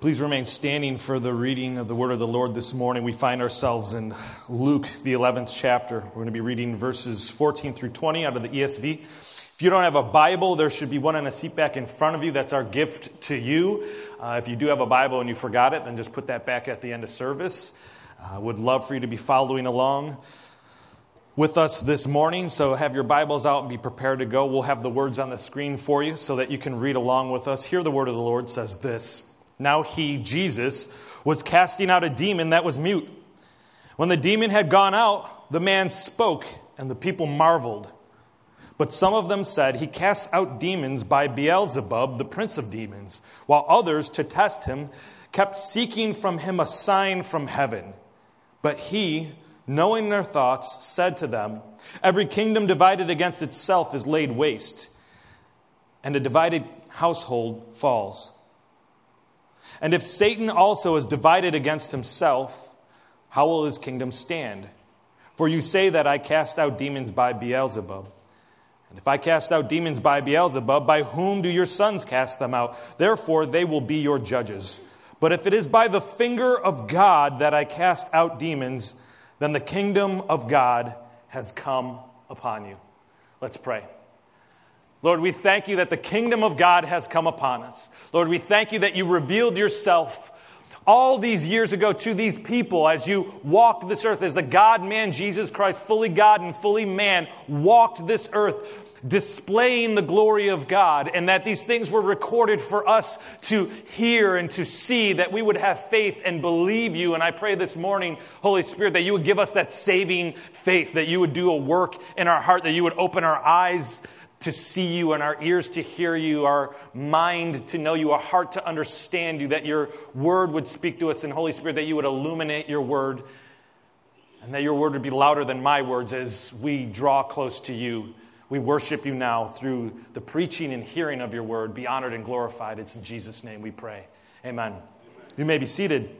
Please remain standing for the reading of the word of the Lord this morning. We find ourselves in Luke, the 11th chapter. We're going to be reading verses 14 through 20 out of the ESV. If you don't have a Bible, there should be one in a seat back in front of you. That's our gift to you. If you do have a Bible and you forgot it, then just put that back at the end of service. I would love for you to be following along with us this morning. So have your Bibles out and be prepared to go. We'll have the words on the screen for you so that you can read along with us. Here the word of the Lord says this. Now he, Jesus, was casting out a demon that was mute. When the demon had gone out, the man spoke, and the people marveled. But some of them said, he casts out demons by Beelzebub, the prince of demons, while others, to test him, kept seeking from him a sign from heaven. But he, knowing their thoughts, said to them, every kingdom divided against itself is laid waste, and a divided household falls. And if Satan also is divided against himself, how will his kingdom stand? For you say that I cast out demons by Beelzebub. And if I cast out demons by Beelzebub, by whom do your sons cast them out? Therefore they will be your judges. But if it is by the finger of God that I cast out demons, then the kingdom of God has come upon you. Let's pray. Lord, we thank you that the kingdom of God has come upon us. Lord, we thank you that you revealed yourself all these years ago to these people as you walked this earth, as the God-man Jesus Christ, fully God and fully man, walked this earth, displaying the glory of God, and that these things were recorded for us to hear and to see, that we would have faith and believe you. And I pray this morning, Holy Spirit, that you would give us that saving faith, that you would do a work in our heart, that you would open our eyes to see you and our ears to hear you, our mind to know you, a heart to understand you, that your word would speak to us, and Holy Spirit, that you would illuminate your word, and that your word would be louder than my words as we draw close to you. We worship you now through the preaching and hearing of your word. Be honored and glorified. It's in Jesus' name we pray. Amen. You may be seated.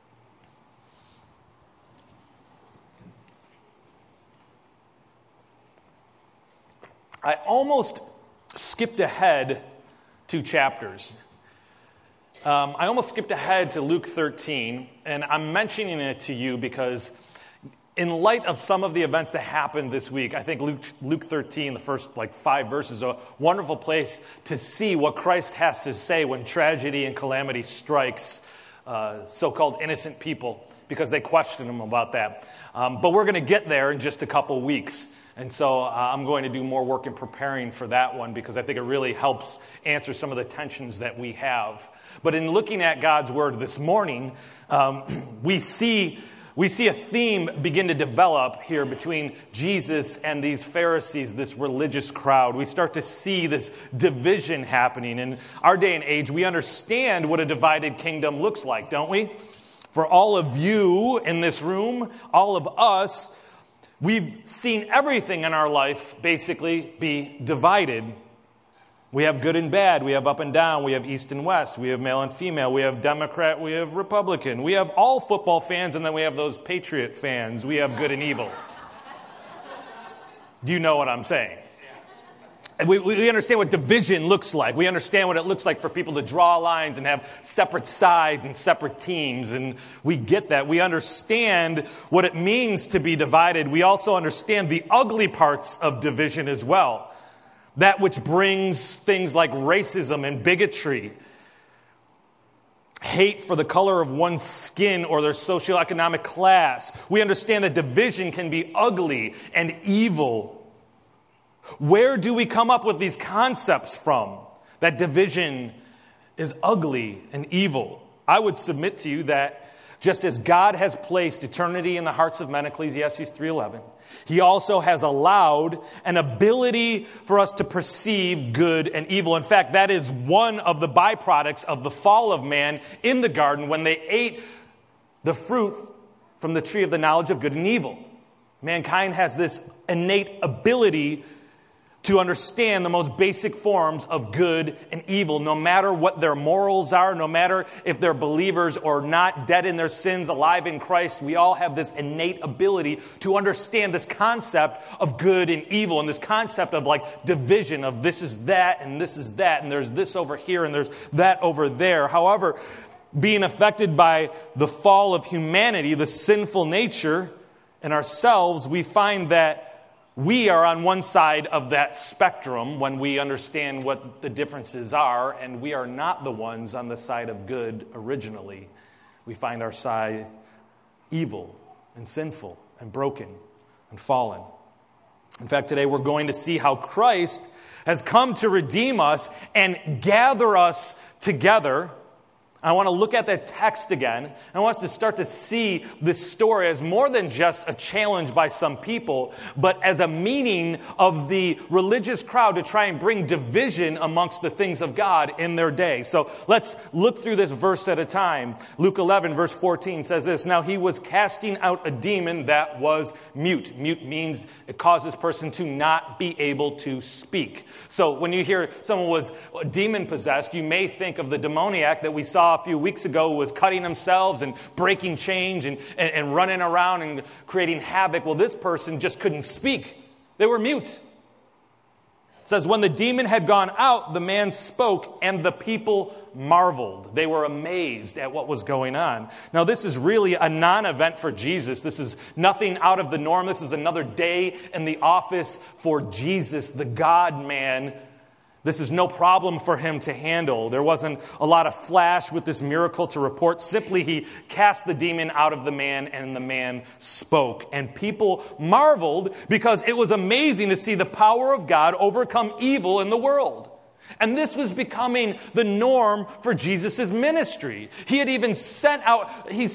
I almost skipped ahead 2 chapters. I almost skipped ahead to Luke 13, and I'm mentioning it to you because in light of some of the events that happened this week, I think Luke 13, the first 5 verses, a wonderful place to see what Christ has to say when tragedy and calamity strikes so-called innocent people, because they question him about that. But we're going to get there in just a couple weeks. And so I'm going to do more work in preparing for that one because I think it really helps answer some of the tensions that we have. But in looking at God's word this morning, we see a theme begin to develop here between Jesus and these Pharisees, this religious crowd. We start to see this division happening. In our day and age, we understand what a divided kingdom looks like, don't we? For all of you in this room, all of us, we've seen everything in our life basically be divided. We have good and bad. We have up and down. We have east and west. We have male and female. We have Democrat. We have Republican. We have all football fans, and then we have those Patriot fans. We have good and evil. Do you know what I'm saying? We understand what division looks like. We understand what it looks like for people to draw lines and have separate sides and separate teams. And we get that. We understand what it means to be divided. We also understand the ugly parts of division as well. That which brings things like racism and bigotry, hate for the color of one's skin or their socioeconomic class. We understand that division can be ugly and evil. Where do we come up with these concepts from? That division is ugly and evil. I would submit to you that just as God has placed eternity in the hearts of men, Ecclesiastes 3:11, He also has allowed an ability for us to perceive good and evil. In fact, that is one of the byproducts of the fall of man in the garden when they ate the fruit from the tree of the knowledge of good and evil. Mankind has this innate ability to understand the most basic forms of good and evil, no matter what their morals are, no matter if they're believers or not, dead in their sins, alive in Christ. We all have this innate ability to understand this concept of good and evil, and this concept of division of this is that, and there's this over here, and there's that over there. However, being affected by the fall of humanity, the sinful nature in ourselves, we find that we are on one side of that spectrum when we understand what the differences are, and we are not the ones on the side of good originally. We find our side evil and sinful and broken and fallen. In fact, today we're going to see how Christ has come to redeem us and gather us together. I want to look at that text again. I want us to start to see this story as more than just a challenge by some people, but as a meaning of the religious crowd to try and bring division amongst the things of God in their day. So let's look through this verse at a time. Luke 11, verse 14 says this, "Now he was casting out a demon that was mute." Mute means it causes a person to not be able to speak. So when you hear someone was demon-possessed, you may think of the demoniac that we saw a few weeks ago who was cutting themselves and breaking chains and running around and creating havoc. Well, this person just couldn't speak. They were mute. It says, when the demon had gone out, the man spoke, and the people marveled. They were amazed at what was going on. Now, this is really a non-event for Jesus. This is nothing out of the norm. This is another day in the office for Jesus, the God-man. This is no problem for him to handle. There wasn't a lot of flash with this miracle to report. Simply, he cast the demon out of the man, and the man spoke. And people marveled because it was amazing to see the power of God overcome evil in the world. And this was becoming the norm for Jesus' ministry. He had even sent out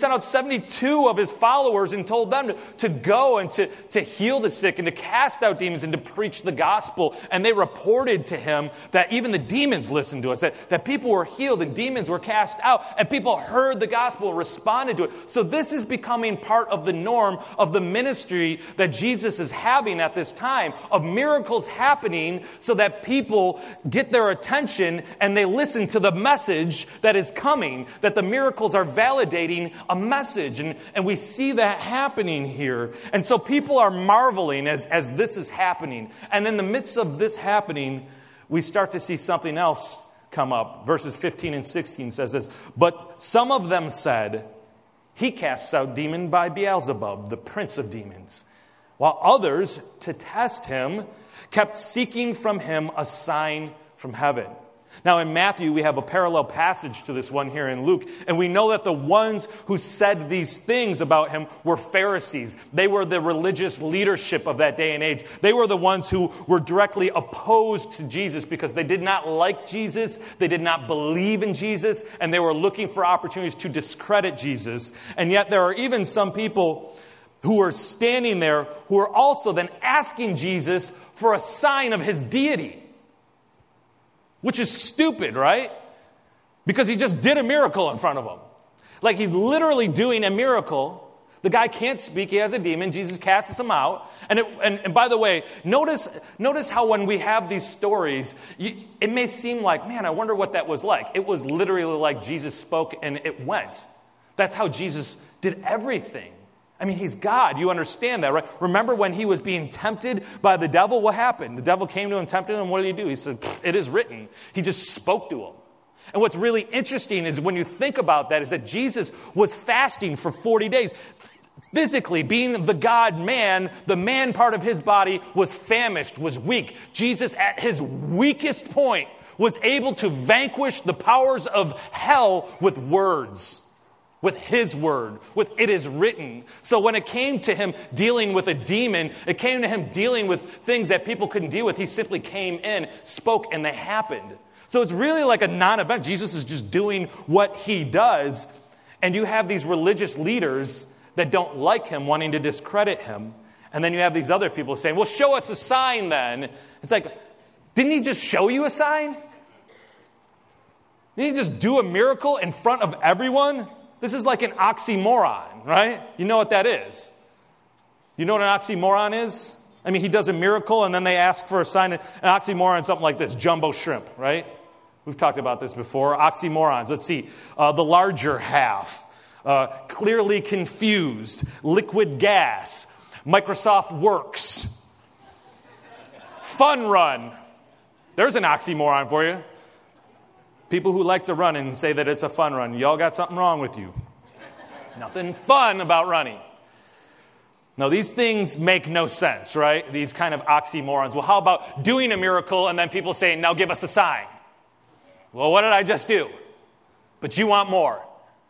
72 of his followers and told them to go and to heal the sick and to cast out demons and to preach the gospel. And they reported to him that even the demons listened to us, that people were healed and demons were cast out, and people heard the gospel and responded to it. So this is becoming part of the norm of the ministry that Jesus is having at this time, of miracles happening so that people get their attention and they listen to the message that is coming, that the miracles are validating a message. And we see that happening here. And so people are marveling as this is happening. And in the midst of this happening, we start to see something else come up. Verses 15 and 16 says this, "But some of them said, 'He casts out demons by Beelzebub, the prince of demons,' while others, to test him, kept seeking from him a sign from heaven." Now in Matthew, we have a parallel passage to this one here in Luke, and we know that the ones who said these things about him were Pharisees. They were the religious leadership of that day and age. They were the ones who were directly opposed to Jesus because they did not like Jesus, they did not believe in Jesus, and they were looking for opportunities to discredit Jesus. And yet there are even some people who are standing there who are also then asking Jesus for a sign of his deity. Which is stupid, right? Because he just did a miracle in front of him. Like he's literally doing a miracle. The guy can't speak. He has a demon. Jesus casts him out. And by the way, notice how when we have these stories, it may seem like, man, I wonder what that was like. It was literally like Jesus spoke and it went. That's how Jesus did everything. I mean, he's God. You understand that, right? Remember when he was being tempted by the devil? What happened? The devil came to him, tempted him. What did he do? He said, "It is written." He just spoke to him. And what's really interesting is when you think about that is that Jesus was fasting for 40 days. Physically, being the God-man, the man part of his body was famished, was weak. Jesus, at his weakest point, was able to vanquish the powers of hell with words. With his word, with "it is written." So when it came to him dealing with a demon, it came to him dealing with things that people couldn't deal with. He simply came in, spoke, and they happened. So it's really like a non-event. Jesus is just doing what he does. And you have these religious leaders that don't like him, wanting to discredit him. And then you have these other people saying, "Well, show us a sign then." It's like, didn't he just show you a sign? Didn't he just do a miracle in front of everyone? This is like an oxymoron, right? You know what that is. You know what an oxymoron is? I mean, he does a miracle and then they ask for a sign. An oxymoron is something like this, jumbo shrimp, right? We've talked about this before. Oxymorons. Let's see. The larger half. Clearly confused. Liquid gas. Microsoft Works. Fun run. There's an oxymoron for you. People who like to run and say that it's a fun run, y'all got something wrong with you. Nothing fun about running. No, these things make no sense, right? These kind of oxymorons. Well, how about doing a miracle and then people saying, now give us a sign? Well, what did I just do? But you want more.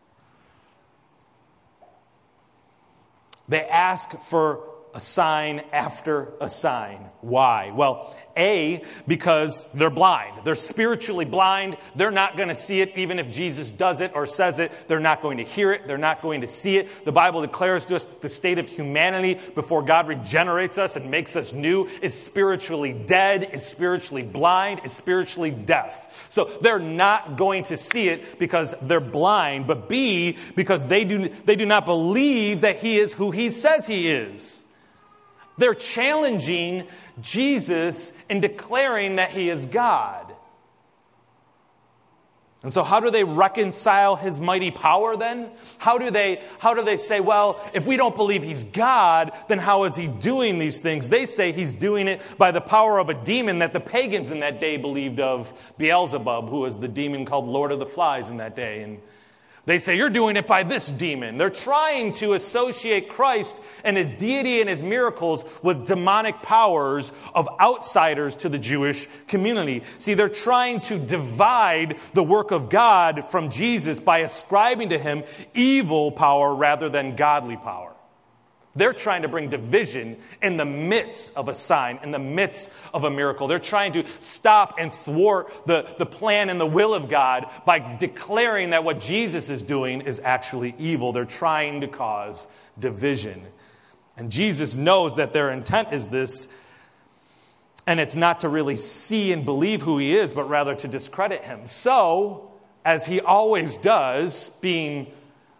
They ask for a sign after a sign. Why? Well, A, because they're blind. They're spiritually blind. They're not going to see it even if Jesus does it or says it. They're not going to hear it. They're not going to see it. The Bible declares to us the state of humanity before God regenerates us and makes us new is spiritually dead, is spiritually blind, is spiritually deaf. So they're not going to see it because they're blind. But B, because they do not believe that he is who he says he is. They're challenging Jesus in declaring that he is God. And so how do they reconcile his mighty power then? How do they say, well, if we don't believe he's God, then how is he doing these things? They say he's doing it by the power of a demon that the pagans in that day believed of, Beelzebub, who was the demon called Lord of the Flies in that day. And they say, you're doing it by this demon. They're trying to associate Christ and his deity and his miracles with demonic powers of outsiders to the Jewish community. See, they're trying to divide the work of God from Jesus by ascribing to him evil power rather than godly power. They're trying to bring division in the midst of a sign, in the midst of a miracle. They're trying to stop and thwart the plan and the will of God by declaring that what Jesus is doing is actually evil. They're trying to cause division. And Jesus knows that their intent is this, and it's not to really see and believe who he is, but rather to discredit him. So, as he always does, being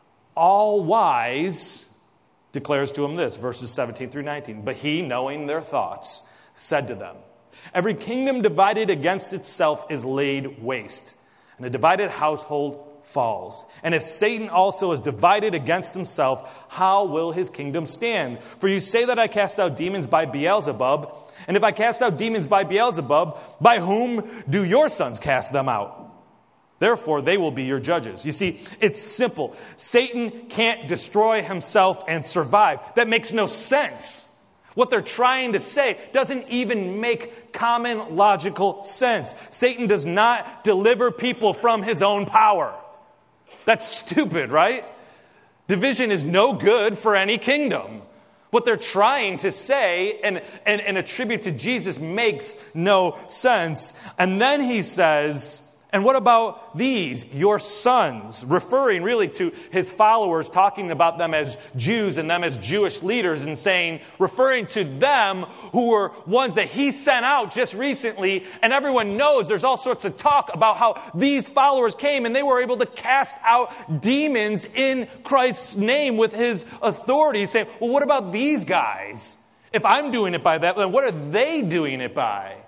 all-wise, declares to him this, verses 17 through 19. But he, knowing their thoughts, said to them, every kingdom divided against itself is laid waste, and a divided household falls. And if Satan also is divided against himself, how will his kingdom stand? For you say that I cast out demons by Beelzebub, and if I cast out demons by Beelzebub, by whom do your sons cast them out? Therefore, they will be your judges. You see, it's simple. Satan can't destroy himself and survive. That makes no sense. What they're trying to say doesn't even make common logical sense. Satan does not deliver people from his own power. That's stupid, right? Division is no good for any kingdom. What they're trying to say and attribute to Jesus makes no sense. And then he says, and what about these, your sons? Referring really to his followers, talking about them as Jews and them as Jewish leaders and saying, referring to them who were ones that he sent out just recently. And everyone knows there's all sorts of talk about how these followers came and they were able to cast out demons in Christ's name with his authority. Saying, well, what about these guys? If I'm doing it by that, then what are they doing it by?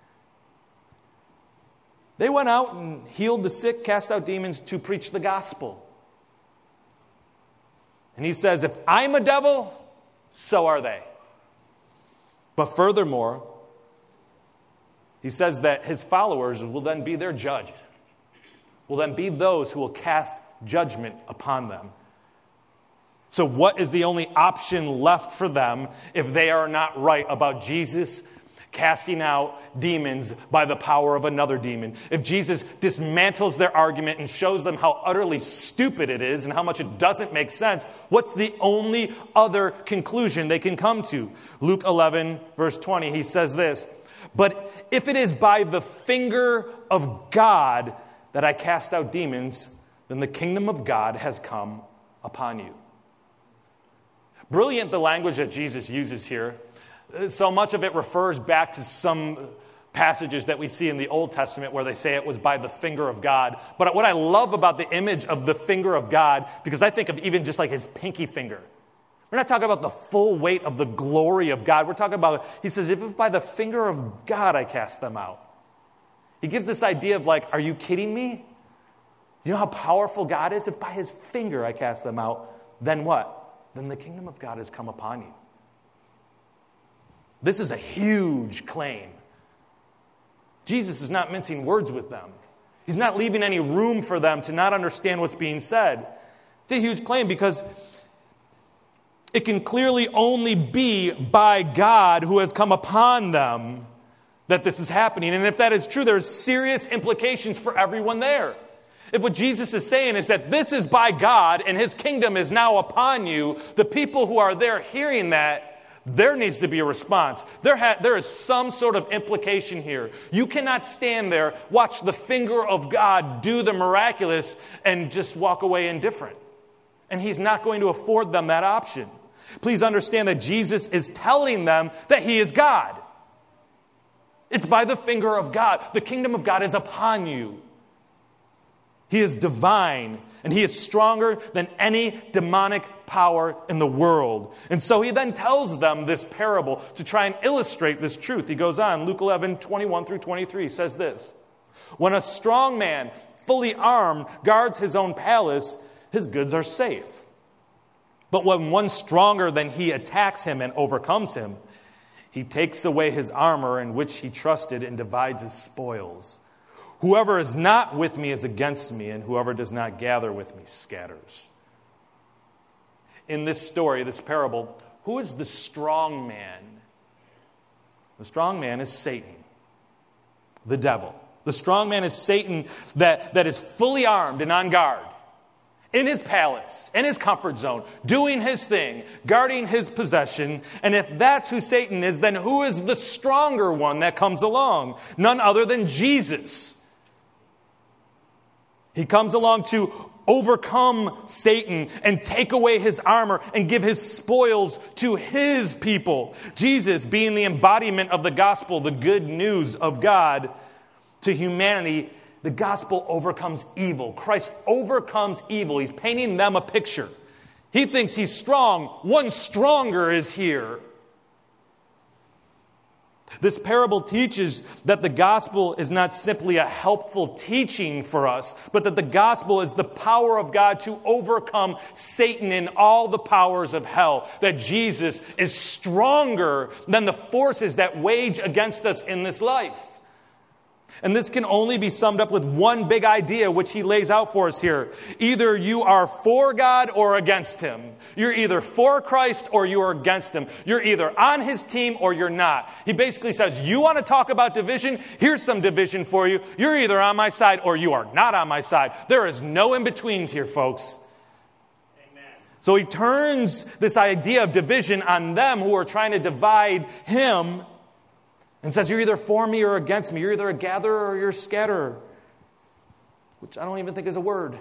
They went out and healed the sick, cast out demons to preach the gospel. And he says, if I'm a devil, so are they. But furthermore, he says that his followers will then be their judge, will then be those who will cast judgment upon them. So what is the only option left for them if they are not right about Jesus casting out demons by the power of another demon? If Jesus dismantles their argument and shows them how utterly stupid it is and how much it doesn't make sense, what's the only other conclusion they can come to? Luke 11, verse 20, he says this, but if it is by the finger of God that I cast out demons, then the kingdom of God has come upon you. Brilliant the language that Jesus uses here. So much of it refers back to some passages that we see in the Old Testament where they say it was by the finger of God. But what I love about the image of the finger of God, because I think of even just like his pinky finger. We're not talking about the full weight of the glory of God. We're talking about, he says, if by the finger of God I cast them out. He gives this idea of like, are you kidding me? You know how powerful God is? If by his finger I cast them out, then what? Then the kingdom of God has come upon you. This is a huge claim. Jesus is not mincing words with them. He's not leaving any room for them to not understand what's being said. It's a huge claim because it can clearly only be by God who has come upon them that this is happening. And if that is true, there's serious implications for everyone there. If what Jesus is saying is that this is by God and his kingdom is now upon you, the people who are there hearing that, there needs to be a response. There is some sort of implication here. You cannot stand there, watch the finger of God do the miraculous, and just walk away indifferent. And he's not going to afford them that option. Please understand that Jesus is telling them that he is God. It's by the finger of God. The kingdom of God is upon you. He is divine, and he is stronger than any demonic power in the world. And so he then tells them this parable to try and illustrate this truth. He goes on, Luke 11, 21 through 23 says this: when a strong man, fully armed, guards his own palace, his goods are safe. But when one stronger than he attacks him and overcomes him, he takes away his armor in which he trusted and divides his spoils. Whoever is not with me is against me, and whoever does not gather with me scatters. In this story, this parable, who is the strong man? The strong man is Satan, the devil. The strong man is Satan that is fully armed and on guard, in his palace, in his comfort zone, doing his thing, guarding his possession. And if that's who Satan is, then who is the stronger one that comes along? None other than Jesus. He comes along to overcome Satan and take away his armor and give his spoils to his people. Jesus, being the embodiment of the gospel, the good news of God to humanity, the gospel overcomes evil. Christ overcomes evil. He's painting them a picture. He thinks he's strong. One stronger is here. This parable teaches that the gospel is not simply a helpful teaching for us, but that the gospel is the power of God to overcome Satan and all the powers of hell. That Jesus is stronger than the forces that wage against us in this life. And this can only be summed up with one big idea, which he lays out for us here. Either you are for God or against him. You're either for Christ or you are against him. You're either on his team or you're not. He basically says, you want to talk about division? Here's some division for you. You're either on my side or you are not on my side. There is no in-betweens here, folks. Amen. So he turns this idea of division on them who are trying to divide him and says, you're either for me or against me. You're either a gatherer or you're a scatterer. Which I don't even think is a word.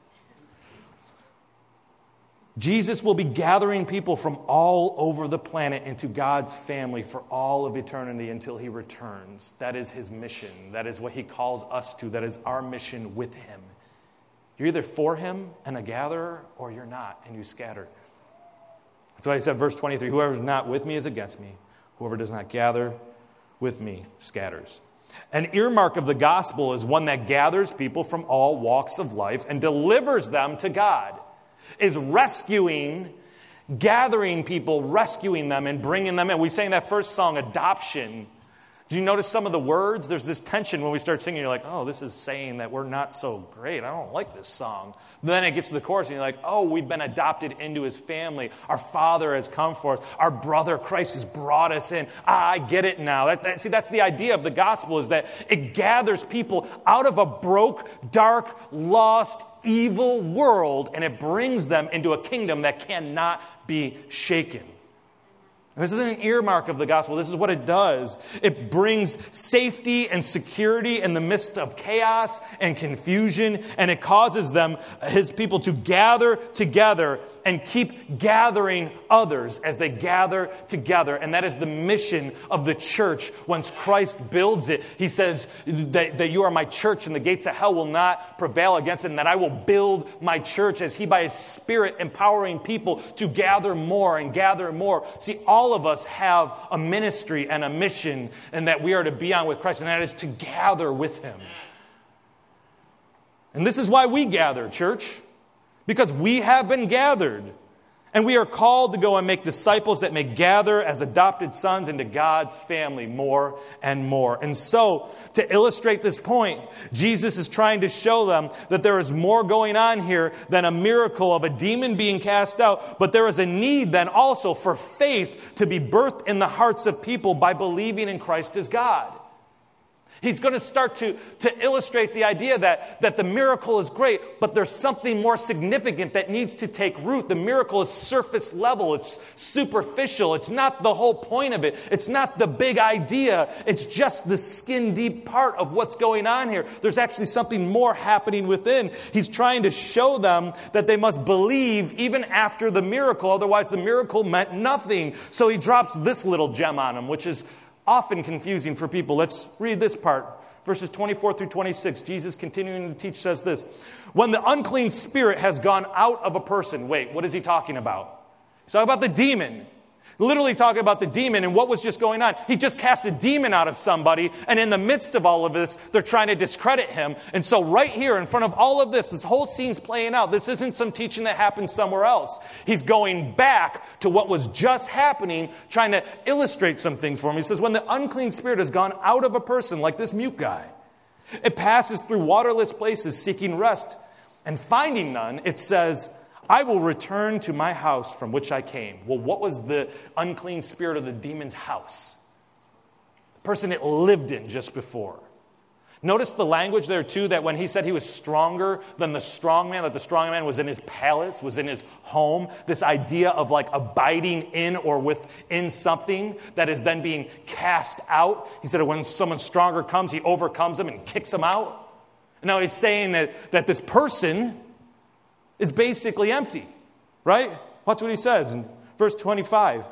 Jesus will be gathering people from all over the planet into God's family for all of eternity until he returns. That is his mission. That is what he calls us to. That is our mission with him. You're either for him and a gatherer or you're not and you scatter. That's why he said, verse 23, whoever is not with me is against me. Whoever does not gather with me scatters. An earmark of the gospel is one that gathers people from all walks of life and delivers them to God. Is rescuing, gathering people, rescuing them and bringing them in. We sang that first song, Adoption. Did you notice some of the words? There's this tension when we start singing. You're like, oh, this is saying that we're not so great. I don't like this song. But then it gets to the chorus and you're like, oh, we've been adopted into his family. Our Father has come for us. Our brother Christ has brought us in. I get it now. See, that's the idea of the gospel, is that it gathers people out of a broke, dark, lost, evil world, and it brings them into a kingdom that cannot be shaken. This isn't an earmark of the gospel. This is what it does. It brings safety and security in the midst of chaos and confusion, and it causes them, his people, to gather together and keep gathering others as they gather together. And that is the mission of the church. Once Christ builds it, he says that you are my church and the gates of hell will not prevail against it, and that I will build my church as he, by his Spirit, empowering people to gather more and gather more. See, all of us have a ministry and a mission, and that we are to be on with Christ, and that is to gather with him. And this is why we gather, church. Because we have been gathered. And we are called to go and make disciples that may gather as adopted sons into God's family more and more. And so, to illustrate this point, Jesus is trying to show them that there is more going on here than a miracle of a demon being cast out, but there is a need then also for faith to be birthed in the hearts of people by believing in Christ as God. He's going to start to illustrate the idea that the miracle is great, but there's something more significant that needs to take root. The miracle is surface level. It's superficial. It's not the whole point of it. It's not the big idea. It's just the skin deep part of what's going on here. There's actually something more happening within. He's trying to show them that they must believe even after the miracle. Otherwise, the miracle meant nothing. So he drops this little gem on them, which is often confusing for people. Let's read this part. Verses 24 through 26. Jesus, continuing to teach, says this. When the unclean spirit has gone out of a person. Wait, what is he talking about? He's talking about the demon. Literally talking about the demon and what was just going on. He just cast a demon out of somebody, and in the midst of all of this, they're trying to discredit him. And so right here in front of all of this whole scene's playing out. This isn't some teaching that happened somewhere else. He's going back to what was just happening, trying to illustrate some things for him. He says, when the unclean spirit has gone out of a person, like this mute guy, it passes through waterless places seeking rest, and finding none, it says, I will return to my house from which I came. Well, what was the unclean spirit of the demon's house? The person it lived in just before. Notice the language there too, that when he said he was stronger than the strong man, that the strong man was in his palace, was in his home. This idea of like abiding in or within something that is then being cast out. He said when someone stronger comes, he overcomes them and kicks them out. And now he's saying that this person is basically empty, right? Watch what he says in verse 25.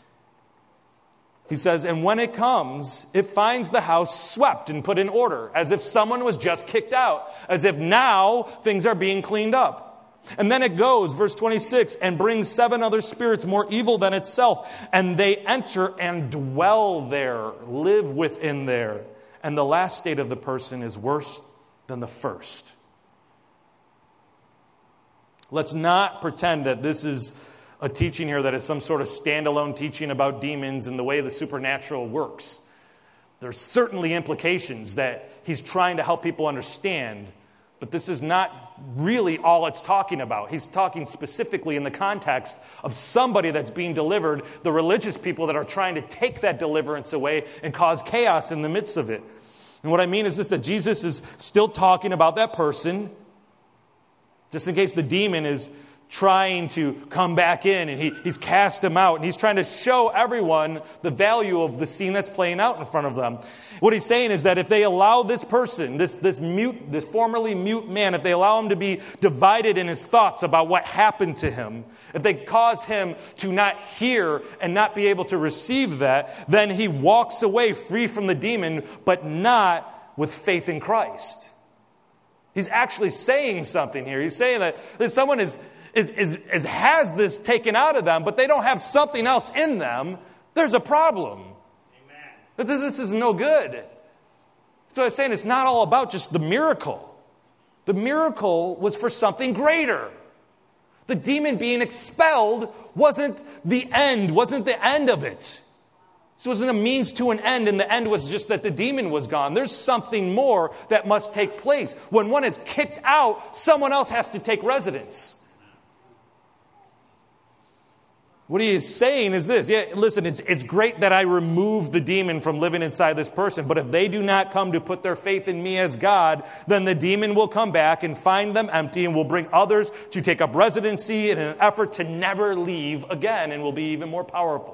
He says, and when it comes, it finds the house swept and put in order, as if someone was just kicked out, as if now things are being cleaned up. And then it goes, verse 26, and brings 7 other spirits more evil than itself, and they enter and dwell there, live within there. And the last state of the person is worse than the first. Let's not pretend that this is a teaching here that is some sort of standalone teaching about demons and the way the supernatural works. There's certainly implications that he's trying to help people understand, but this is not really all it's talking about. He's talking specifically in the context of somebody that's being delivered, the religious people that are trying to take that deliverance away and cause chaos in the midst of it. And what I mean is this, that Jesus is still talking about that person, just in case the demon is trying to come back in and he's cast him out. And he's trying to show everyone the value of the scene that's playing out in front of them. What he's saying is that if they allow this person, this formerly mute man, if they allow him to be divided in his thoughts about what happened to him, if they cause him to not hear and not be able to receive that, then he walks away free from the demon, but not with faith in Christ. He's actually saying something here. He's saying that someone has this taken out of them, but they don't have something else in them. There's a problem. Amen. This is no good. So I was saying it's not all about just the miracle. The miracle was for something greater. The demon being expelled wasn't the end of it. So it wasn't a means to an end, and the end was just that the demon was gone. There's something more that must take place. When one is kicked out, someone else has to take residence. What he is saying is this. Yeah, listen, it's great that I remove the demon from living inside this person, but if they do not come to put their faith in me as God, then the demon will come back and find them empty and will bring others to take up residency in an effort to never leave again and will be even more powerful.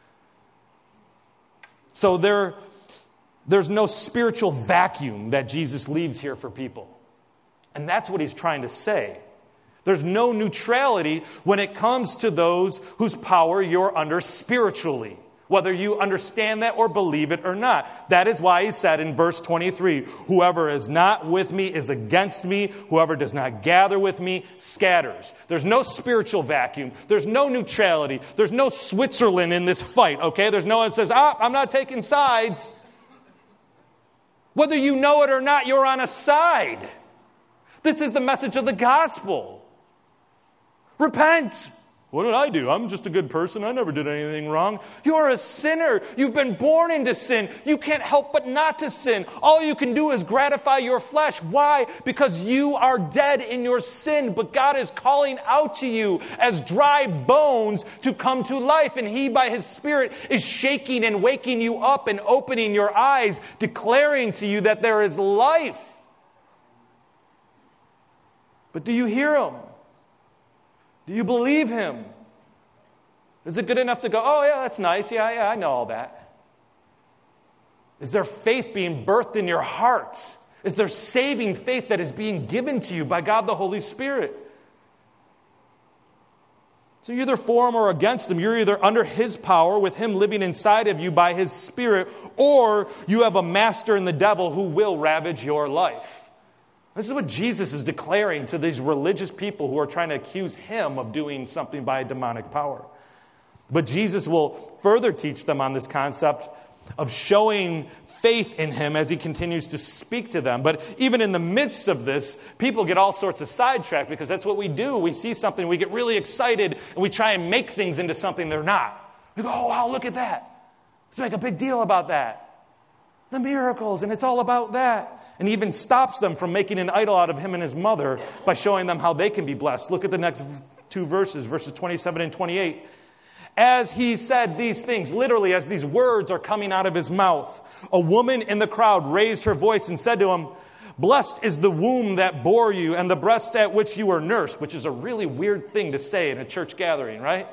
So there's no spiritual vacuum that Jesus leaves here for people. And that's what he's trying to say. There's no neutrality when it comes to those whose power you're under spiritually, whether you understand that or believe it or not. That is why he said in verse 23, whoever is not with me is against me. Whoever does not gather with me scatters. There's no spiritual vacuum. There's no neutrality. There's no Switzerland in this fight, okay? There's no one that says, I'm not taking sides. Whether you know it or not, you're on a side. This is the message of the gospel. Repent. What did I do? I'm just a good person. I never did anything wrong. You're a sinner. You've been born into sin. You can't help but not to sin. All you can do is gratify your flesh. Why? Because you are dead in your sin. But God is calling out to you as dry bones to come to life. And He, by His Spirit, is shaking and waking you up and opening your eyes, declaring to you that there is life. But do you hear Him? Do you believe Him? Is it good enough to go, oh, yeah, that's nice. Yeah, I know all that. Is there faith being birthed in your heart? Is there saving faith that is being given to you by God the Holy Spirit? So you're either for Him or against Him. You're either under His power with Him living inside of you by His Spirit, or you have a master in the devil who will ravage your life. This is what Jesus is declaring to these religious people who are trying to accuse Him of doing something by a demonic power. But Jesus will further teach them on this concept of showing faith in Him as He continues to speak to them. But even in the midst of this, people get all sorts of sidetracked because that's what we do. We see something, we get really excited, and we try and make things into something they're not. We go, oh, wow, look at that. Let's make a big deal about that. The miracles, and it's all about that. And even stops them from making an idol out of him and his mother by showing them how they can be blessed. Look at the next two verses, verses 27 and 28. As he said these things, literally as these words are coming out of his mouth, a woman in the crowd raised her voice and said to him, blessed is the womb that bore you and the breasts at which you were nursed, which is a really weird thing to say in a church gathering, right?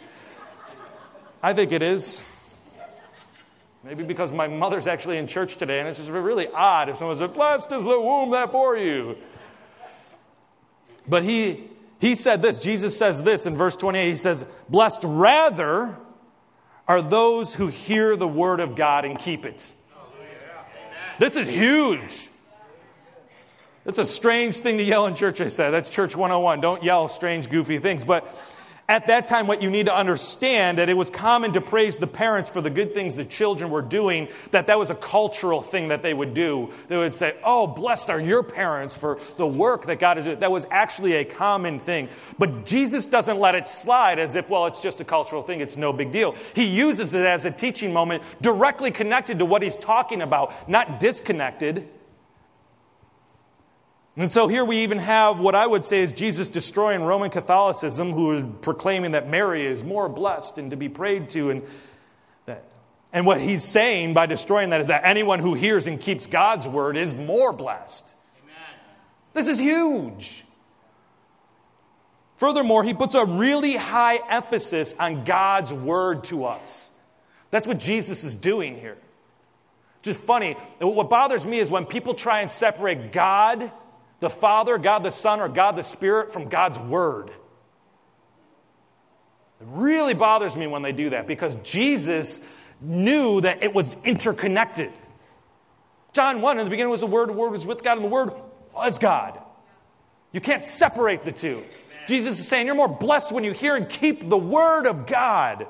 I think it is. Maybe because my mother's actually in church today, and it's just really odd if someone said, blessed is the womb that bore you. But he said this, Jesus says this in verse 28, he says, blessed rather are those who hear the word of God and keep it. This is huge. It's a strange thing to yell in church, I said. That's Church 101. Don't yell strange, goofy things. But at that time, what you need to understand, that it was common to praise the parents for the good things the children were doing, that was a cultural thing that they would do. They would say, oh, blessed are your parents for the work that God is doing. That was actually a common thing. But Jesus doesn't let it slide as if, well, it's just a cultural thing. It's no big deal. He uses it as a teaching moment directly connected to what he's talking about, not disconnected. And so here we even have what I would say is Jesus destroying Roman Catholicism, who is proclaiming that Mary is more blessed and to be prayed to. And what he's saying by destroying that is that anyone who hears and keeps God's word is more blessed. Amen. This is huge. Furthermore, he puts a really high emphasis on God's word to us. That's what Jesus is doing here. Just funny. What bothers me is when people try and separate God the Father, God the Son, or God the Spirit from God's Word. It really bothers me when they do that because Jesus knew that it was interconnected. John 1, in the beginning was the Word was with God, and the Word was God. You can't separate the two. Amen. Jesus is saying you're more blessed when you hear and keep the Word of God.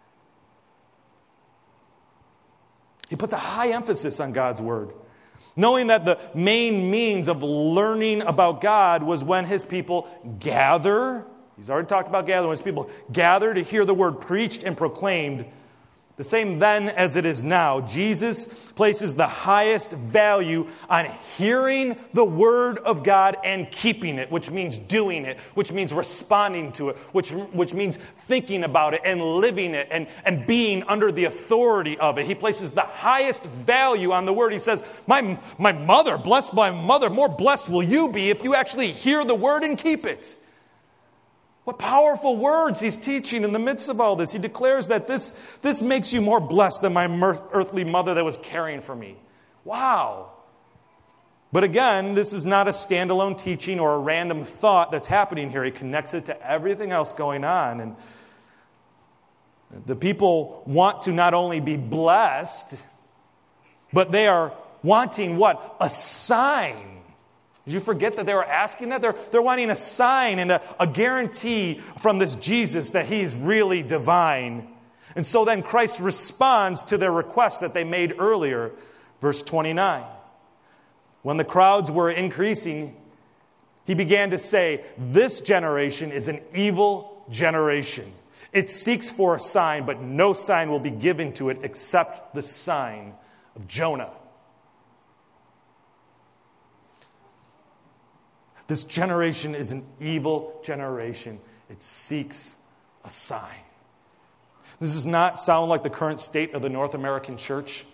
He puts a high emphasis on God's Word. Knowing that the main means of learning about God was when his people gather. He's already talked about gathering. When his people gather to hear the word preached and proclaimed, the same then as it is now. Jesus places the highest value on hearing the word of God and keeping it, which means doing it, which means responding to it, which means thinking about it and living it and being under the authority of it. He places the highest value on the word. He says, my mother, blessed my mother, more blessed will you be if you actually hear the word and keep it. What powerful words he's teaching in the midst of all this. He declares that this makes you more blessed than my earthly mother that was caring for me. Wow. But again, this is not a standalone teaching or a random thought that's happening here. He connects it to everything else going on. And the people want to not only be blessed, but they are wanting what? A sign. Did you forget that they were asking that? They're wanting a sign and a guarantee from this Jesus that he's really divine. And so then Christ responds to their request that they made earlier. Verse 29. When the crowds were increasing, he began to say, this generation is an evil generation. It seeks for a sign, but no sign will be given to it except the sign of Jonah. This generation is an evil generation. It seeks a sign. This does not sound like the current state of the North American church.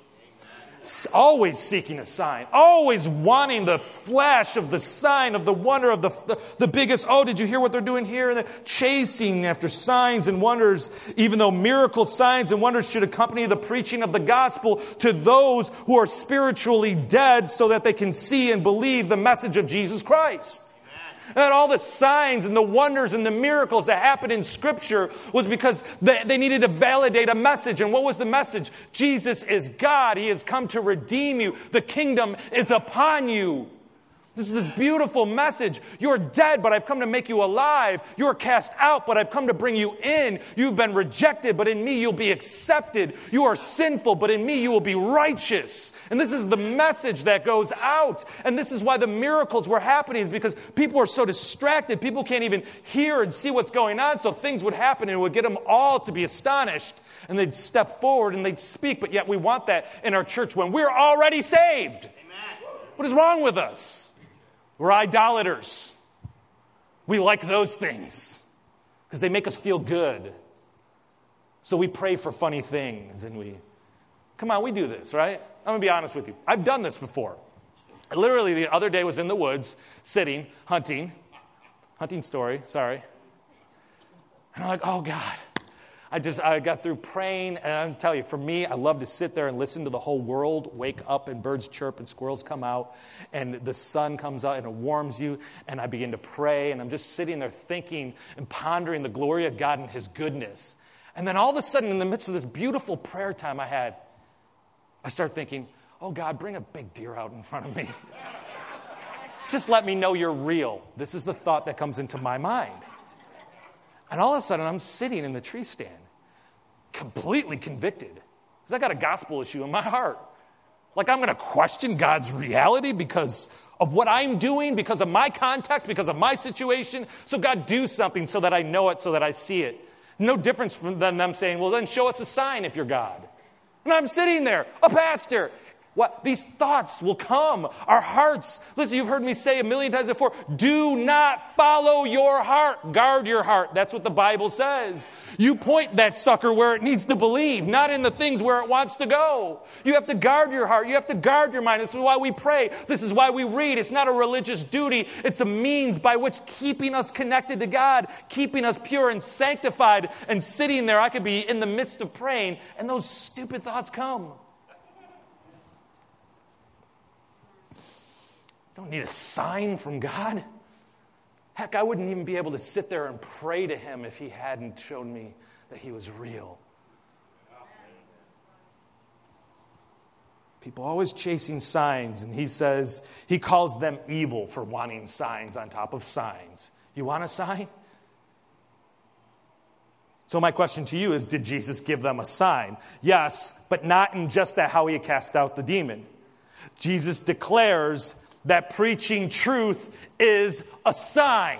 Always seeking a sign. Always wanting the flash of the sign, of the wonder, of the biggest, oh, did you hear what they're doing here? And chasing after signs and wonders, even though miracle signs and wonders should accompany the preaching of the gospel to those who are spiritually dead so that they can see and believe the message of Jesus Christ. And all the signs and the wonders and the miracles that happened in Scripture was because they needed to validate a message. And what was the message? Jesus is God. He has come to redeem you. The kingdom is upon you. This is this beautiful message. You're dead, but I've come to make you alive. You're cast out, but I've come to bring you in. You've been rejected, but in me you'll be accepted. You are sinful, but in me you will be righteous. And this is the message that goes out. And this is why the miracles were happening, is because people are so distracted. People can't even hear and see what's going on. So things would happen and it would get them all to be astonished. And they'd step forward and they'd speak. But yet we want that in our church when we're already saved. Amen. What is wrong with us? We're idolaters. We like those things because they make us feel good. So we pray for funny things and we do this, right? I'm going to be honest with you. I've done this before. I literally, the other day was in the woods, sitting, hunting story, sorry. And I'm like, oh God. I got through praying, and I'm telling you, for me, I love to sit there and listen to the whole world wake up and birds chirp and squirrels come out and the sun comes out and it warms you, and I begin to pray, and I'm just sitting there thinking and pondering the glory of God and His goodness. And then all of a sudden, in the midst of this beautiful prayer time I had, I start thinking, oh God, bring a big deer out in front of me. Just let me know you're real. This is the thought that comes into my mind. And all of a sudden, I'm sitting in the tree stand, completely convicted, because I got a gospel issue in my heart. Like I'm going to question God's reality because of what I'm doing, because of my context, because of my situation. So God, do something so that I know it, so that I see it. No difference than them saying, well, then show us a sign if you're God. And I'm sitting there, a pastor. What? These thoughts will come. Our hearts. Listen, you've heard me say a million times before, do not follow your heart. Guard your heart. That's what the Bible says. You point that sucker where it needs to believe, not in the things where it wants to go. You have to guard your heart. You have to guard your mind. This is why we pray. This is why we read. It's not a religious duty. It's a means by which keeping us connected to God, keeping us pure and sanctified, and sitting there, I could be in the midst of praying, and those stupid thoughts come. Don't need a sign from God. Heck, I wouldn't even be able to sit there and pray to Him if He hadn't shown me that He was real. People always chasing signs, and He calls them evil for wanting signs on top of signs. You want a sign? So my question to you is, did Jesus give them a sign? Yes, but not in just that how He cast out the demon. Jesus declares that preaching truth is a sign.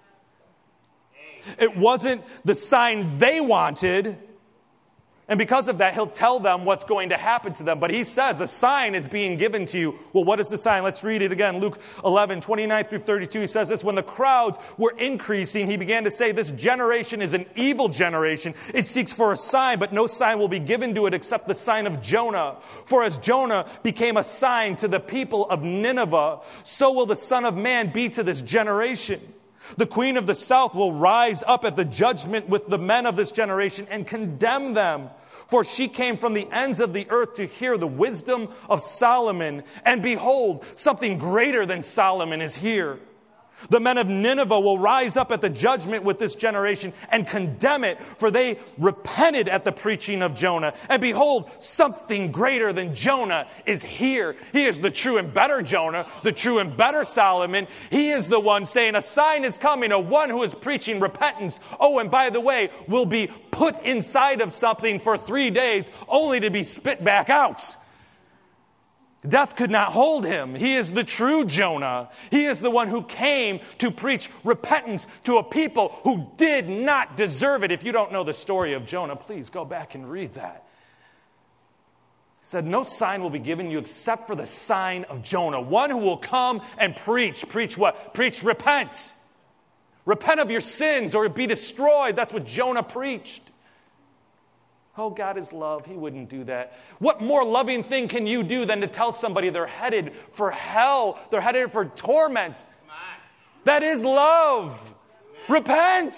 It wasn't the sign they wanted. And because of that, He'll tell them what's going to happen to them. But He says a sign is being given to you. Well, what is the sign? Let's read it again. Luke 11, 29 through 32. He says this, when the crowds were increasing, He began to say, this generation is an evil generation. It seeks for a sign, but no sign will be given to it except the sign of Jonah. For as Jonah became a sign to the people of Nineveh, so will the Son of Man be to this generation. The queen of the south will rise up at the judgment with the men of this generation and condemn them. For she came from the ends of the earth to hear the wisdom of Solomon. And behold, something greater than Solomon is here. The men of Nineveh will rise up at the judgment with this generation and condemn it, for they repented at the preaching of Jonah. And behold, something greater than Jonah is here. He is the true and better Jonah, the true and better Solomon. He is the one saying, a sign is coming, a one who is preaching repentance. Oh, and by the way, will be put inside of something for 3 days, only to be spit back out. Death could not hold him. He is the true Jonah. He is the one who came to preach repentance to a people who did not deserve it. If you don't know the story of Jonah, please go back and read that. He said, no sign will be given you except for the sign of Jonah, one who will come and preach. Preach what? Preach repent. Repent of your sins or be destroyed. That's what Jonah preached. Oh, God is love. He wouldn't do that. What more loving thing can you do than to tell somebody they're headed for hell? They're headed for torment. That is love. Repent.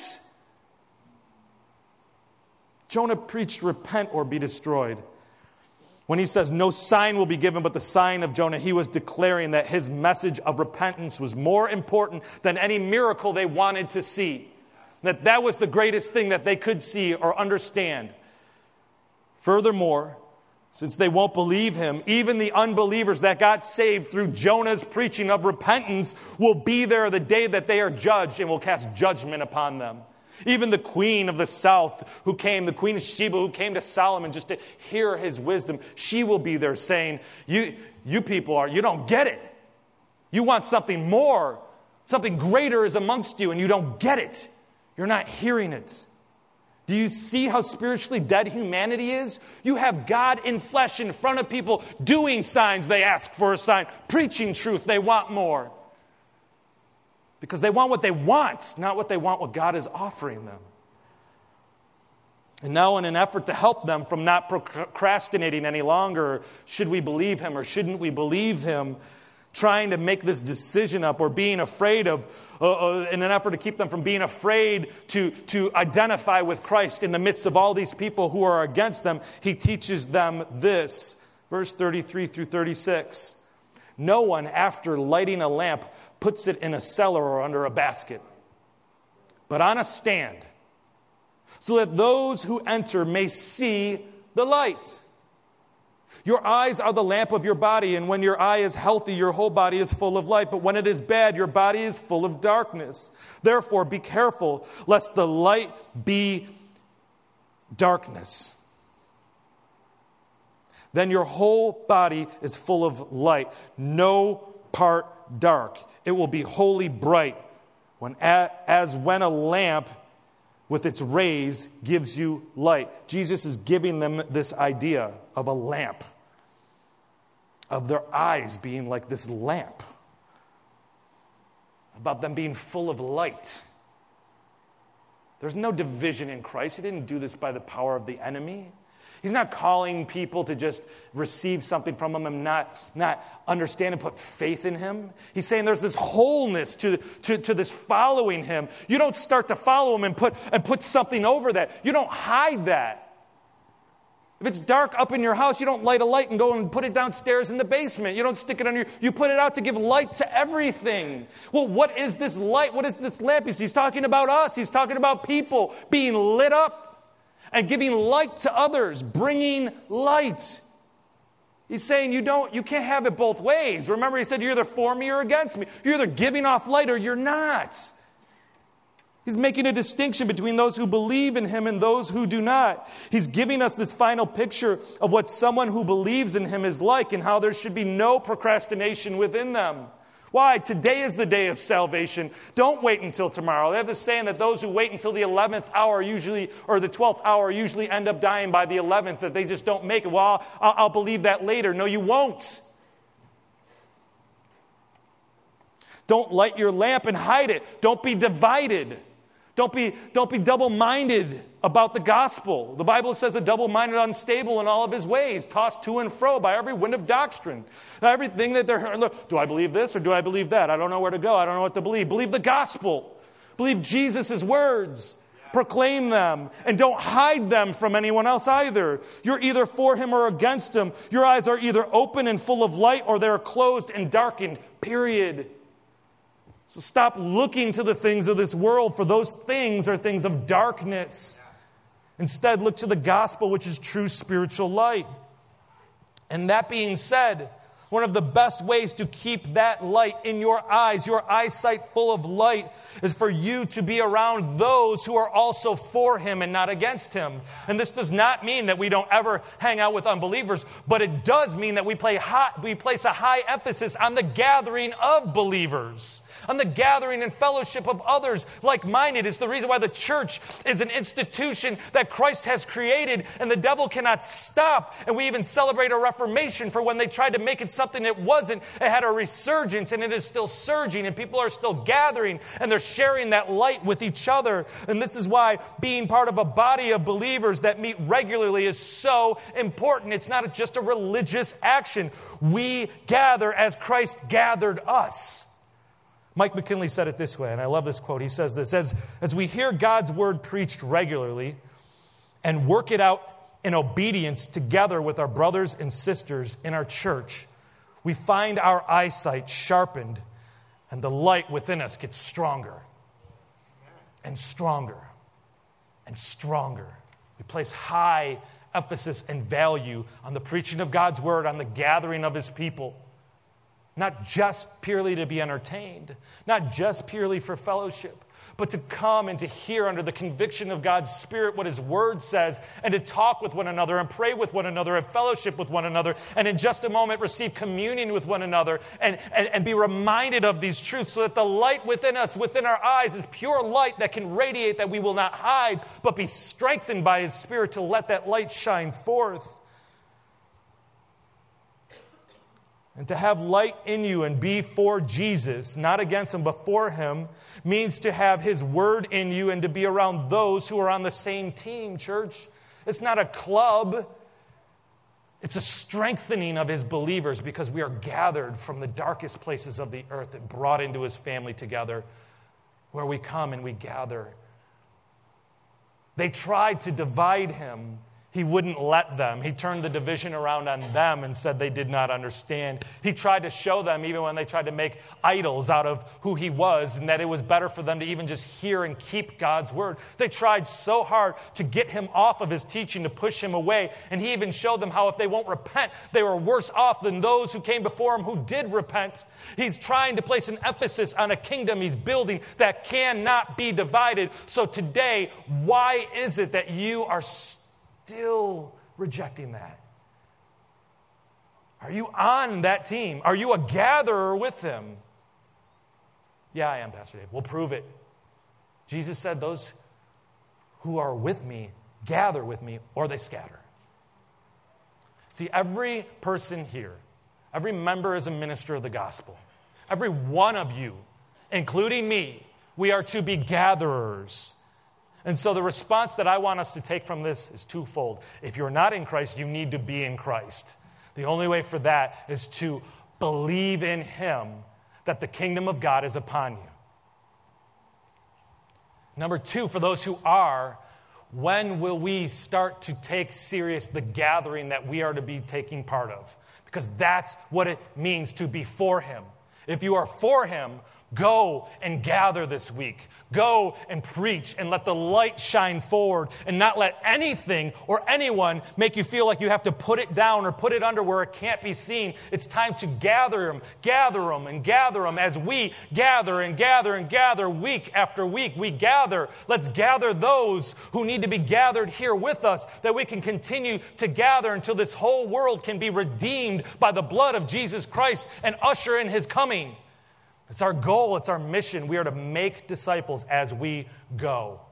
Jonah preached repent or be destroyed. When he says no sign will be given but the sign of Jonah, he was declaring that his message of repentance was more important than any miracle they wanted to see. That was the greatest thing that they could see or understand. Furthermore, since they won't believe him, even the unbelievers that got saved through Jonah's preaching of repentance will be there the day that they are judged and will cast judgment upon them. Even the queen of the south the queen of Sheba who came to Solomon just to hear his wisdom, she will be there saying, you people you don't get it. You want something more. Something greater is amongst you and you don't get it. You're not hearing it. Do you see how spiritually dead humanity is? You have God in flesh in front of people doing signs. They ask for a sign. Preaching truth. They want more. Because they want what they want, not what God is offering them. And now in an effort to help them from not procrastinating any longer, should we believe him or shouldn't we believe him, trying to make this decision up or being afraid of, in an effort to keep them from being afraid to identify with Christ in the midst of all these people who are against them, he teaches them this. Verse 33 through 36. No one, after lighting a lamp, puts it in a cellar or under a basket, but on a stand, so that those who enter may see the light. Your eyes are the lamp of your body, and when your eye is healthy, your whole body is full of light. But when it is bad, your body is full of darkness. Therefore, be careful, lest the light be darkness. Then your whole body is full of light, no part dark. It will be wholly bright, as when a lamp with its rays gives you light. Jesus is giving them this idea of a lamp, of their eyes being like this lamp, about them being full of light. There's no division in Christ. He didn't do this by the power of the enemy. He's not calling people to just receive something from him and not understand and put faith in him. He's saying there's this wholeness to this following him. You don't start to follow him and put something over that. You don't hide that. If it's dark up in your house, you don't light a light and go and put it downstairs in the basement. You don't stick it on you put it out to give light to everything. Well, what is this light? What is this lamp? He's talking about us. He's talking about people being lit up and giving light to others, bringing light. He's saying you can't have it both ways. Remember, he said you're either for me or against me. You're either giving off light or you're not. He's making a distinction between those who believe in him and those who do not. He's giving us this final picture of what someone who believes in him is like and how there should be no procrastination within them. Why? Today is the day of salvation. Don't wait until tomorrow. They have this saying that those who wait until the 11th hour or the 12th hour usually end up dying by the 11th, that they just don't make it. Well, I'll believe that later. No, you won't. Don't light your lamp and hide it. Don't be divided. Don't be double-minded about the gospel. The Bible says a double-minded, unstable in all of his ways, tossed to and fro by every wind of doctrine. Everything that they're, do I believe this or do I believe that? I don't know where to go. I don't know what to believe. Believe the gospel. Believe Jesus' words. Proclaim them. And don't hide them from anyone else either. You're either for him or against him. Your eyes are either open and full of light or they're closed and darkened. Period. So stop looking to the things of this world, for those things are things of darkness. Instead, look to the gospel, which is true spiritual light. And that being said, I One of the best ways to keep that light in your eyes, your eyesight full of light, is for you to be around those who are also for him and not against him. And this does not mean that we don't ever hang out with unbelievers, but it does mean that we place a high emphasis on the gathering of believers, on the gathering and fellowship of others like-minded. It's the reason why the church is an institution that Christ has created and the devil cannot stop. And we even celebrate a reformation for when they tried to make it something it wasn't. It had a resurgence, and it is still surging, and people are still gathering, and they're sharing that light with each other. And this is why being part of a body of believers that meet regularly is so important. It's not just a religious action. We gather as Christ gathered us. Mike McKinley said it this way, and I love this quote. He says this, as we hear God's word preached regularly and work it out in obedience together with our brothers and sisters in our church, we find our eyesight sharpened and the light within us gets stronger and stronger and stronger. We place high emphasis and value on the preaching of God's word, on the gathering of his people. Not just purely to be entertained, not just purely for fellowship, but to come and to hear under the conviction of God's Spirit what his word says, and to talk with one another and pray with one another and fellowship with one another, and in just a moment receive communion with one another and be reminded of these truths so that the light within us, within our eyes, is pure light that can radiate, that we will not hide, but be strengthened by his Spirit to let that light shine forth. And to have light in you and be for Jesus, not against him, but for him, means to have his word in you and to be around those who are on the same team, church. It's not a club. It's a strengthening of his believers because we are gathered from the darkest places of the earth and brought into his family together, where we come and we gather. They tried to divide him. He wouldn't let them. He turned the division around on them and said they did not understand. He tried to show them, even when they tried to make idols out of who he was, and that it was better for them to even just hear and keep God's word. They tried so hard to get him off of his teaching, to push him away. And he even showed them how if they won't repent, they were worse off than those who came before him who did repent. He's trying to place an emphasis on a kingdom he's building that cannot be divided. So today, why is it that you are still rejecting that? Are you on that team? Are you a gatherer with them? Yeah, I am, Pastor Dave. We'll prove it. Jesus said, those who are with me gather with me, or they scatter. See, every person here, every member is a minister of the gospel. Every one of you, including me, we are to be gatherers. And so the response that I want us to take from this is twofold. If you're not in Christ, you need to be in Christ. The only way for that is to believe in him, that the kingdom of God is upon you. Number two, for those who are, when will we start to take serious the gathering that we are to be taking part of? Because that's what it means to be for him. If you are for him, go and gather this week. Go and preach and let the light shine forward and not let anything or anyone make you feel like you have to put it down or put it under where it can't be seen. It's time to gather them as we gather and gather and gather week after week. We gather. Let's gather those who need to be gathered here with us, that we can continue to gather until this whole world can be redeemed by the blood of Jesus Christ and usher in his coming. It's our goal. It's our mission. We are to make disciples as we go.